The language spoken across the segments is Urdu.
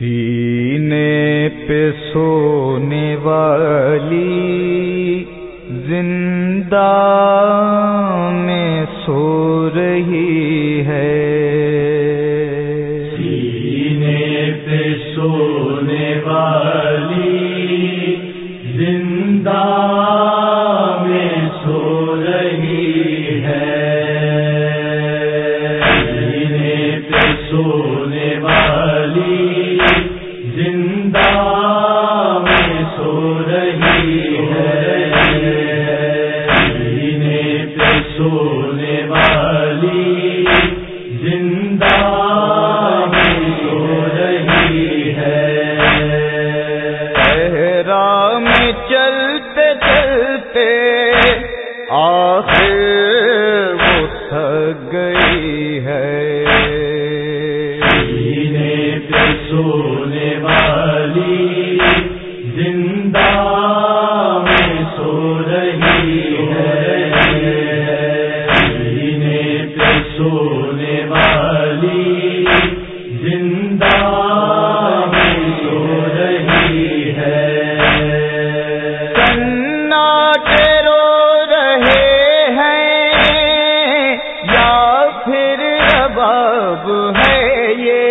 سینے پہ سونے والی زندہ میں سو رہی ہے، سینے پہ سونے والی زندہ میں سو رہی ہے، سینے پہ سونے والی زندہ میں سو رہی ہے، سینے پہ سونے والی زندہ میں سو رہی ہے، صحرا میں چلتے چلتے آخر وہ تھک گئی ہے، سینے پہ سونے والی زندہ میں سو رہی ہے، سینے پہ سونے والی زندہ میں سو رہی ہے، سناٹے رو رہے ہیں یا پھر رباب ہے یہ،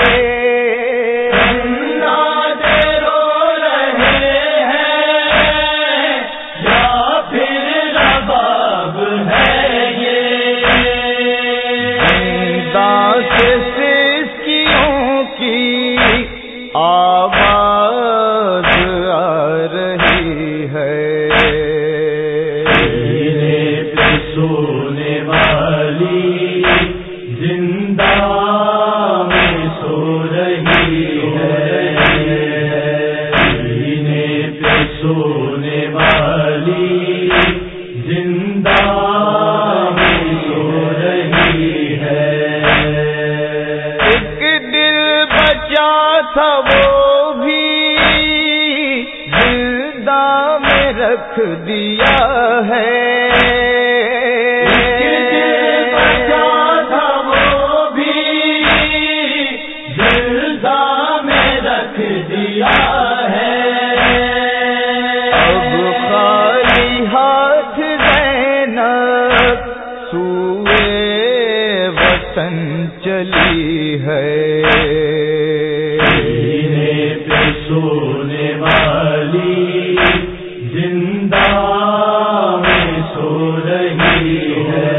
آواز آ رہی ہے، سینے پہ سونے والی زندہ میں سو رہی ہے، سینے پہ سونے والی زندہ میں سو رہی ہے، ایک دل بچا تھا وہ بھی زندہ میں رکھ دیا ہے، ایک دل بچا تھا وہ بھی زندہ میں رکھ دیا ہے، اب خالی ہاتھ زینب سوئے وطن چلی ہے، سینے پہ سونے والی زندہ میں سو رہی ہے،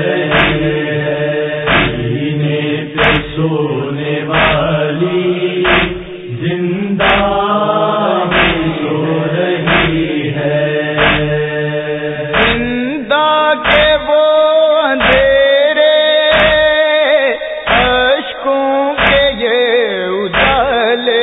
سینے پہ سونے والی زندہ میں سو رہی ہے، زندہ کے وہ اندھیرے اشکوں کے یہ اجالے،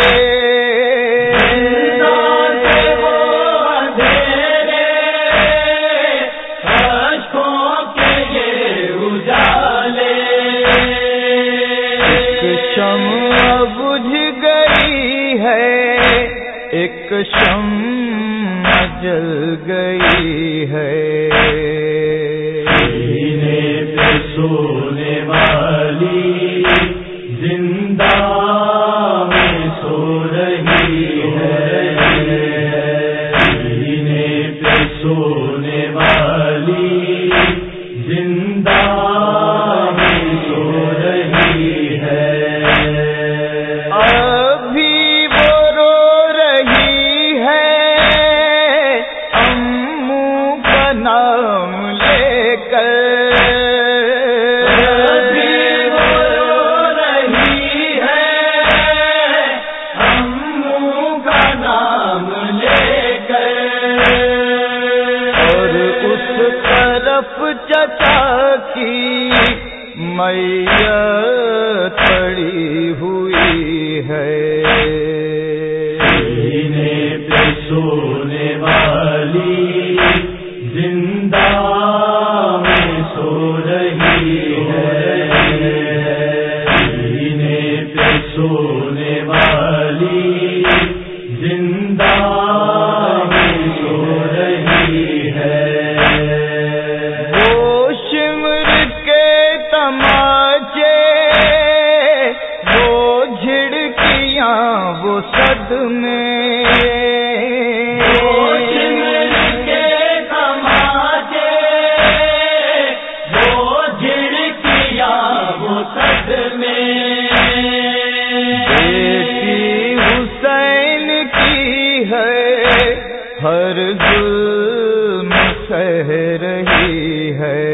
شمع بجھ گئی ہے ایک شمع جل گئی ہے، سینے پہ سونے والی زندہ میں سو رہی ہے، سینے پہ سونے والی زندہ میں سو رہی ہے، ابھی وہ رو رہی ہے امو کا نام لے کر، ابھی وہ رو رہی ہے امو کا نام لے کر، اور اس طرف چچا کی میت پڑی ہوئی ہے، سینے پہ سونے والی زندہ میں سو رہی ہے، سینے پہ سونے والی زندہ میں سو رہی ہے، وہ شمر کے تماچے وہ جھڑکیاں کیاں وہ صدمے ہر ظلم سہ رہی ہے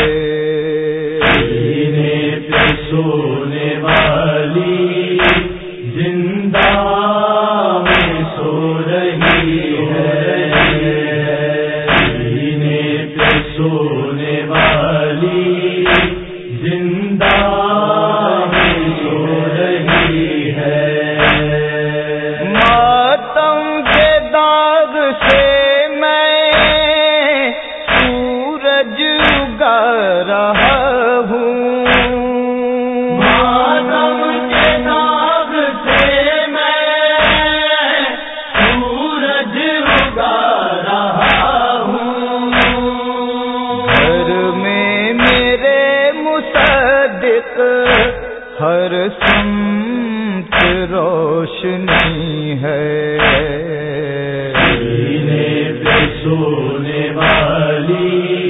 سینے پہ سونے والی زندہ میں سو رہی ہے سینے پہ سونے والی زندہ میں سو رہی ہے ماتم کے داغ سے میں سورج اگا رہا ہوں ماتم کے داغ سے میں سورج اگا رہا ہوں گھر میں میرے مصدق ہر سمت روشنی ہے سینے پہ سونے والی